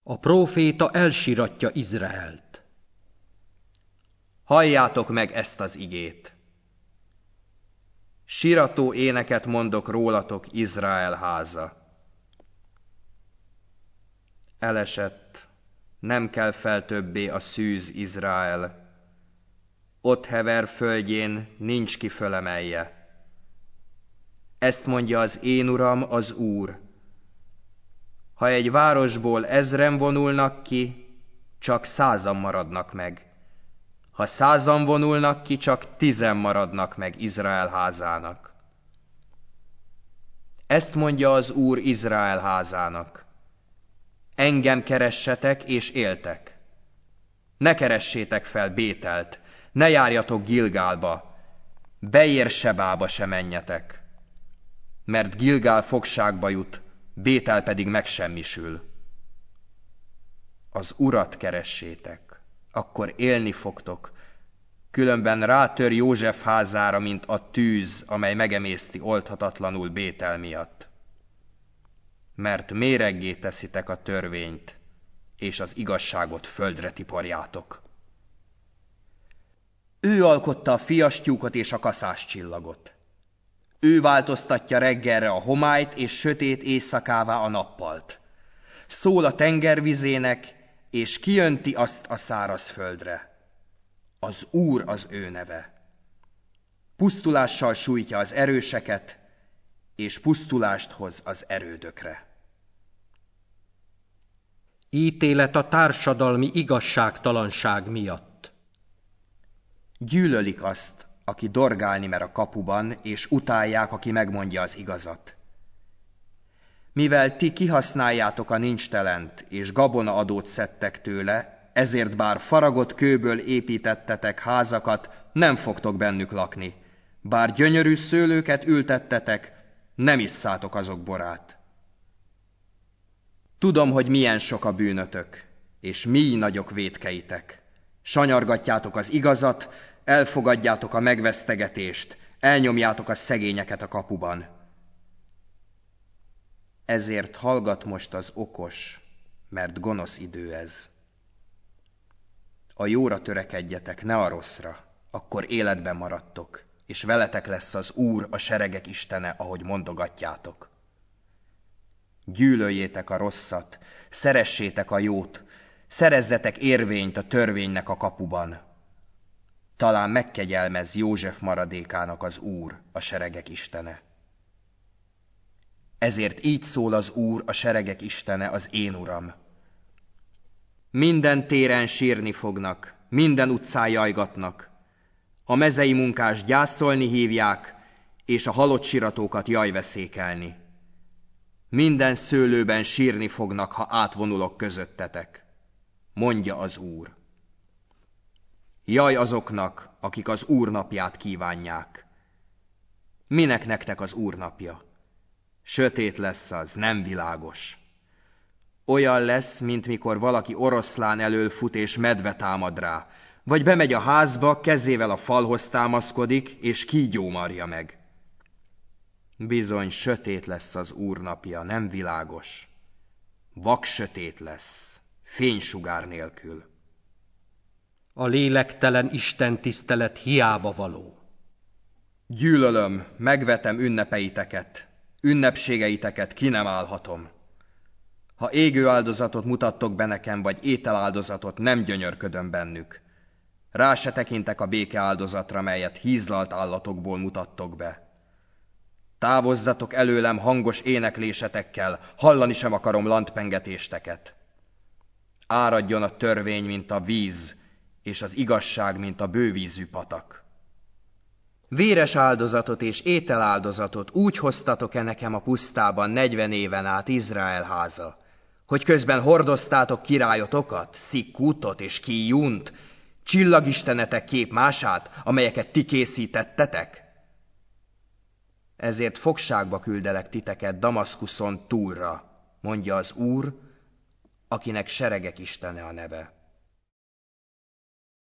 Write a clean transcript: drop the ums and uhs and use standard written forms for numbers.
A próféta elsiratja Izraelt. Halljátok meg ezt az igét. Sirató éneket mondok rólatok, Izrael háza. Elesett, nem kell fel többé a szűz, Izrael. Ott hever földjén, nincs ki fölemelje. Ezt mondja az én Uram, az Úr. Ha egy városból 1000 vonulnak ki, csak 100-an maradnak meg. Ha 100-an vonulnak ki, csak 10 maradnak meg Izrael házának. Ezt mondja az Úr Izrael házának. Engem keressetek és éltek. Ne keressétek fel Bételt, ne járjatok Gilgálba, Beérsebába se menjetek. Mert Gilgál fogságba jut, Bétel pedig megsemmisül. Az Urat keressétek, akkor élni fogtok, különben rátör József házára, mint a tűz, amely megemészti oldhatatlanul Bétel miatt. Mert méreggé teszitek a törvényt, és az igazságot földre tiporjátok. Ő alkotta a fiastyúkot és a kaszáscsillagot. Ő változtatja reggelre a homályt, és sötét éjszakává a nappalt. Szól a tengervizének, és kijönti azt a szárazföldre. Az Úr az ő neve. Pusztulással sújtja az erőseket, és pusztulást hoz az erődökre. Ítélet a társadalmi igazságtalanság miatt. Gyűlölik azt, aki dorgálni mer a kapuban, és utálják, aki megmondja az igazat. Mivel ti kihasználjátok a nincstelent, és gabonaadót szedtek tőle, ezért bár faragott kőből építettetek házakat, nem fogtok bennük lakni. Bár gyönyörű szőlőket ültettetek, nem isszátok azok borát. Tudom, hogy milyen sok a bűnötök, és míj nagyok vétkeitek. Sanyargatjátok az igazat, elfogadjátok a megvesztegetést, elnyomjátok a szegényeket a kapuban. Ezért hallgat most az okos, mert gonosz idő ez. A jóra törekedjetek, ne a rosszra, akkor életben maradtok, és veletek lesz az Úr, a seregek Istene, ahogy mondogatjátok. Gyűlöljétek a rosszat, szeressétek a jót, szerezzetek érvényt a törvénynek a kapuban. Talán megkegyelmez József maradékának az Úr, a seregek Istene. Ezért így szól az Úr, a seregek Istene, az én Uram. Minden téren sírni fognak, minden utcán jajgatnak. A mezei munkást gyászolni hívják, és a halott siratókat jajveszékelni. Minden szőlőben sírni fognak, ha átvonulok közöttetek, mondja az Úr. Jaj azoknak, akik az Úr napját kívánják. Minek nektek az Úr napja? Sötét lesz az, nem világos. Olyan lesz, mint mikor valaki oroszlán elől fut és medve támad rá, vagy bemegy a házba, kezével a falhoz támaszkodik, és kígyó marja meg. Bizony, sötét lesz az Úr napja, nem világos. Vaksötét lesz, fénysugár nélkül. A lélektelen Isten tisztelet hiába való. Gyűlölöm, megvetem ünnepeiteket, ünnepségeiteket ki nem állhatom. Ha égő áldozatot mutattok be nekem, vagy ételáldozatot, nem gyönyörködöm bennük. Rá se tekintek a béke áldozatra, melyet hízlalt állatokból mutattok be. Távozzatok előlem hangos éneklésetekkel, hallani sem akarom lantpengetésteket. Áradjon a törvény, mint a víz, és az igazság, mint a bővízű patak. Véres áldozatot és ételáldozatot úgy hoztatok-e nekem a pusztában 40 éven át, Izrael háza, hogy közben hordoztátok királyotokat, Szikkútot és Kíjunt, csillagistenetek képmását, amelyeket ti készítettetek? Ezért fogságba küldelek titeket Damaszkuszon Túrra, mondja az Úr, akinek seregek Istene a neve.